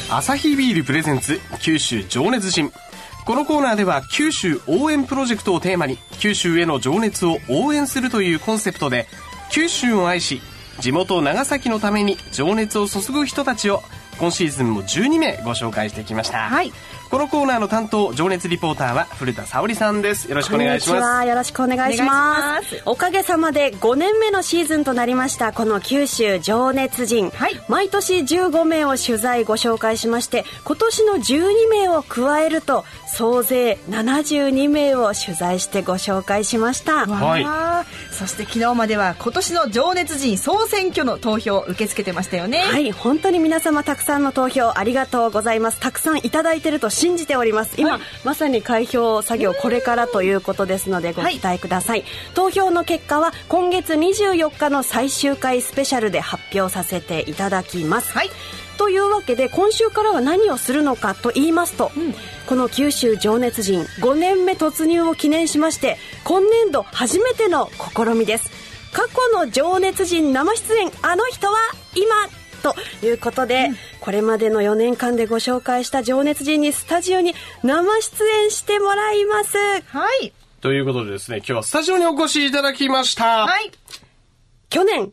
アサヒビールプレゼンツ九州情熱人。このコーナーでは九州応援プロジェクトをテーマに九州への情熱を応援するというコンセプトで、九州を愛し地元長崎のために情熱を注ぐ人たちを今シーズンも12名ご紹介してきました。このコーナーの担当情熱リポーターは古田沙織さんです。よろしくお願いします。 こんにちは、よろしくお願いします。おかげさまで5年目のシーズンとなりましたこの九州情熱人、毎年15名を取材ご紹介しまして、今年の12名を加えると総勢72名を取材してご紹介しました。 そして昨日までは今年の情熱人総選挙の投票を受け付けてましたよね。 本当に皆様たくさんの投票ありがとうございます。たくさんいただいていると信じております。今、まさに開票作業これからということですのでご期待ください。投票の結果は今月24日の最終回スペシャルで発表させていただきます。というわけで今週からは何をするのかと言いますと、この九州情熱人5年目突入を記念しまして、今年度初めての試みです。過去の情熱人生出演、あの人は今ということで、これまでの4年間でご紹介した情熱人にスタジオに生出演してもらいます。 ということでですね、今日はスタジオにお越しいただきました。 去年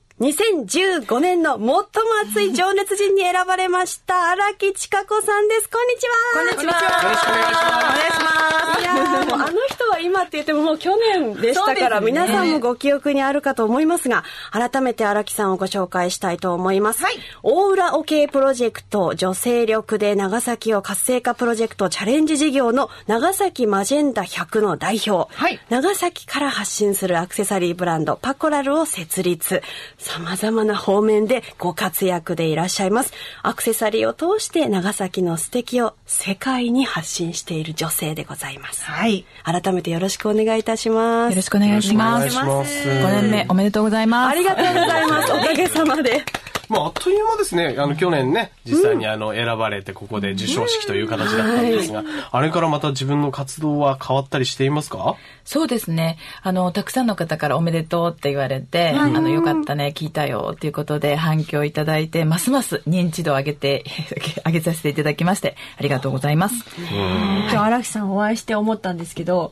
2015年の最も熱い情熱人に選ばれました荒木千佳子さんです。こんにちは。 よろしくお願いします。 いやもうあの人は今って言ってももう去年でしたから、皆さんもご記憶にあるかと思いますが、改めて荒木さんをご紹介したいと思います。大浦オケプロジェクト女性力で長崎を活性化プロジェクトチャレンジ事業の長崎マジェンダ100の代表、長崎から発信するアクセサリーブランドパコラルを設立、様々な方面でご活躍でいらっしゃいます。アクセサリーを通して長崎の素敵を世界に発信している女性でございます。改めてよろしくお願いいたします。 よろしくお願いします。5年目おめでとうございます。 ありがとうございます。おかげさまで。 あっという間ですね。去年ね、実際に選ばれてここで授賞式という形だったんですが、あれからまた自分の活動は変わったりしていますか？ そうですね。たくさんの方からおめでとうって言われて、よかったね、聞いたよっていうことで反響いただいて、ますます認知度を上げさせていただきまして、ありがとうございます。 今日荒木さんお会いして思ったんですけど、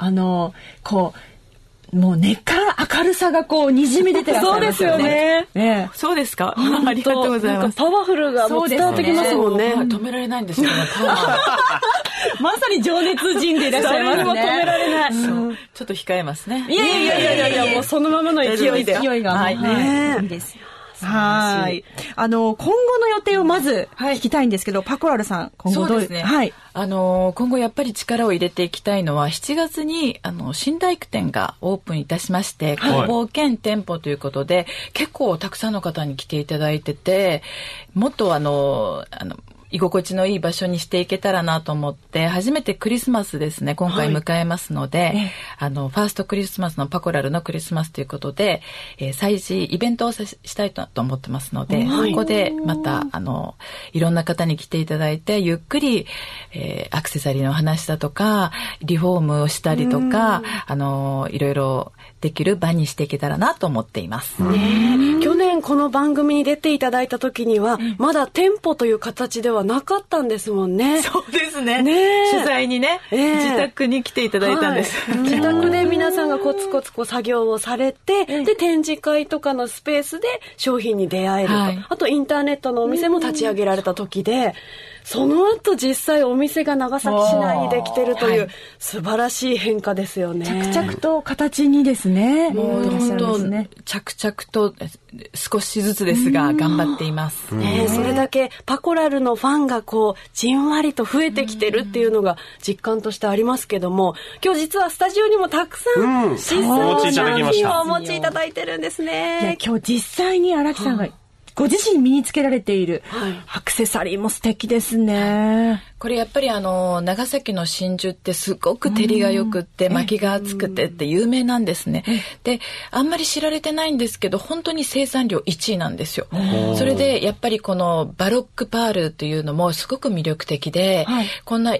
もう根っから明るさがにじみ出てらっしゃいますよね。 そうですか。ありがとうございます。 パワフルがもう伝わってきますもんね。 止められないんですよね。 まさに情熱人でいらっしゃいますね。誰も止められない。 ちょっと控えますね。 いやもうそのままの勢いで。 勢いがいいですよ。今後の予定をまず聞きたいんですけど、パコラルさん、今後どうですね。 今後やっぱり力を入れていきたいのは、7月に新大工店がオープンいたしまして、工房兼店舗ということで、結構たくさんの方に来ていただいてて、もっと居心地のいい場所にしていけたらなと思って、初めてクリスマスですね、今回迎えますので、ファーストクリスマスのパコラルのクリスマスということで、催事イベントをしたいと思ってますので、そこでまたいろんな方に来ていただいて、ゆっくり、アクセサリーの話だとかリフォームをしたりとか、いろいろできる場にしていけたらなと思っています。 去年この番組に出ていただいた時には、まだ店舗という形ではなかったんですもんね。 そうですね。取材にね、自宅に来ていただいたんです。 自宅で皆さんがコツコツ作業をされて、で展示会とかのスペースで商品に出会えると、あとインターネットのお店も立ち上げられた時で、その後実際お店が長崎市内にできてるという素晴らしい変化ですよね。 着々と形にですね。 もう本当着々と少しずつですが頑張っています。 それだけパコラルのファンがじんわりと増えてきてるっていうのが実感としてありますけども、今日実はスタジオにもたくさん実際の商品をお持ちいただいてるんですね。 いや今日実際に荒木さんがご自身身につけられているアクセサリーも素敵ですね。 これやっぱり長崎の真珠ってすごく照りが良くって巻きが厚くてって有名なんですね。で、あんまり知られてないんですけど、本当に生産量1位なんですよ。それでやっぱりこのバロックパールというのもすごく魅力的で、こんな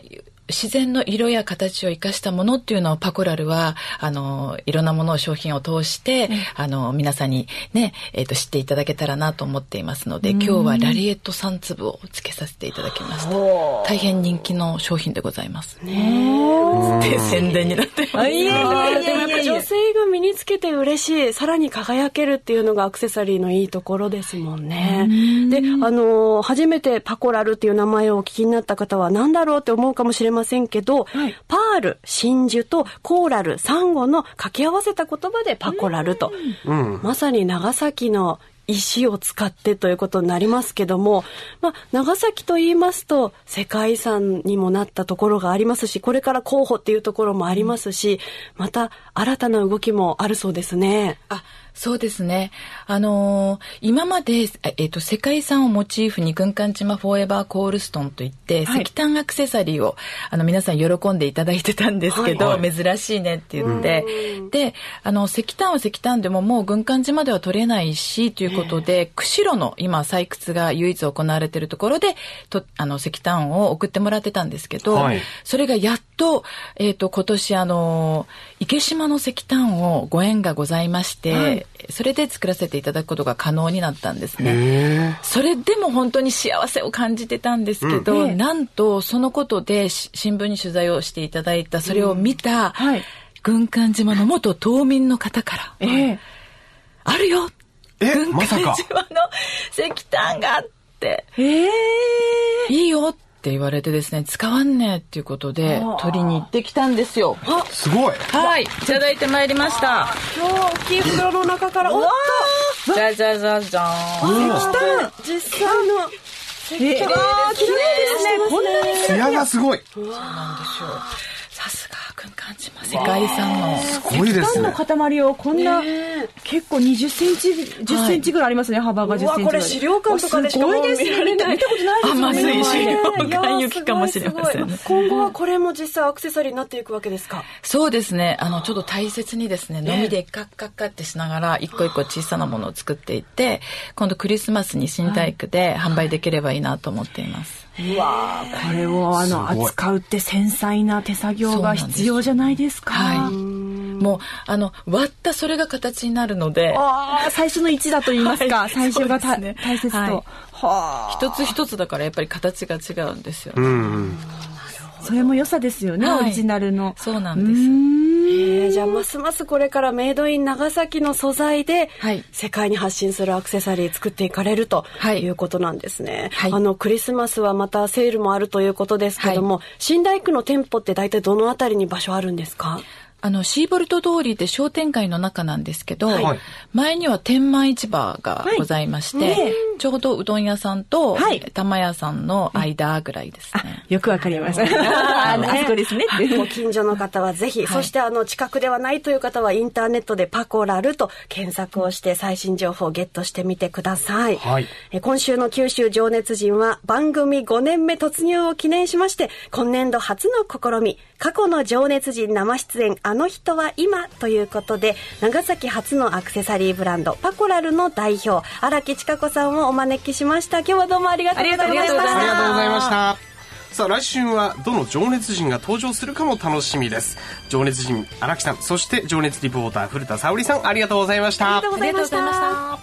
自然の色や形を生かしたものっていうのをパコラルはいろんなものを商品を通して、皆さんにね、知っていただけたらなと思っていますので、今日はラリエット3粒をつけさせていただきました。大変人気の商品でございますね。宣伝になってます。 でもやっぱ女性が身につけて嬉しい、さらに輝けるっていうのがアクセサリーのいいところですもんね。で、初めてパコラルっていう名前をお聞きになった方は何だろうって思うかもしれませんけど、パール、真珠とコーラル、サンゴの掛け合わせた言葉でパコラルと、まさに長崎の石を使ってということになりますけども、長崎と言いますと世界遺産にもなったところがありますし、これから候補っていうところもありますし、また新たな動きもあるそうですね。 そうですね。今まで、世界遺産をモチーフに軍艦島フォーエバーコールストンといって、石炭アクセサリーを皆さん喜んでいただいてたんですけど、珍しいねって言って、で、石炭は石炭でももう軍艦島では取れないしということで、釧路の今採掘が唯一行われているところで石炭を送ってもらってたんですけど、それがやっと、今年池島の石炭をご縁がございまして、それで作らせていただくことが可能になったんですね。それでも本当に幸せを感じてたんですけど、なんとそのことで新聞に取材をしていただいた、それを見た軍艦島の元島民の方から、あるよ、軍艦島の石炭があって、いいよって言われてですね、使わんねっていうことで取りに行ってきたんですよ。 すごい。 はい、いただいてまいりました。 今日大きい袋の中からおっと、 じゃじゃじゃじゃーん。 石炭、実際の綺麗ですね。 こんなにツヤがすごい。 そうなんですよ。さすが軍艦島世界遺産のすごいですね。 石炭の塊をこんな、結構20センチ、10センチぐらいありますね、幅が10センチぐらい。 これ資料館とかでしかも見られない。 見たことないですよね。 まずい資料館行きかもしれませんね。 今後はこれも実際アクセサリーになっていくわけですか？ そうですね。ちょっと大切にですね、のみでカッカッカってしながら一個一個小さなものを作っていって、今度クリスマスに新大工で販売できればいいなと思っています。 うわー、これを扱うって繊細な手作業が必要じゃないですか。 もう割ったそれが形になるので、 最初の1だと言いますか、最初が大切と、 一つ一つだからやっぱり形が違うんですよ。 それも良さですよね、オリジナルの。 そうなんです。 じゃあますますこれからメイドイン長崎の素材で世界に発信するアクセサリー作っていかれるということなんですね。クリスマスはまたセールもあるということですけども、新大工の店舗って大体どのあたりに場所あるんですか？ シーボルト通りで商店街の中なんですけど、前には天満市場がございまして、ちょうどうどん屋さんと玉屋さんの間ぐらいですね。 よくわかります。あそこですね。 ご近所の方はぜひ、そして近くではないという方はインターネットでパコラルと検索をして最新情報をゲットしてみてください。今週の九州情熱人は番組5年目突入を記念しまして、今年度初の試み、過去の情熱人生出演あの人は今ということで、長崎初のアクセサリーブランドパコラルの代表荒木千佳子さんをお招きしました。今日はどうもありがとうございました。 ありがとうございました。さあ来週はどの情熱人が登場するかも楽しみです。情熱人荒木さん、そして情熱リポーター古田沙織さん、ありがとうございました。 ありがとうございました。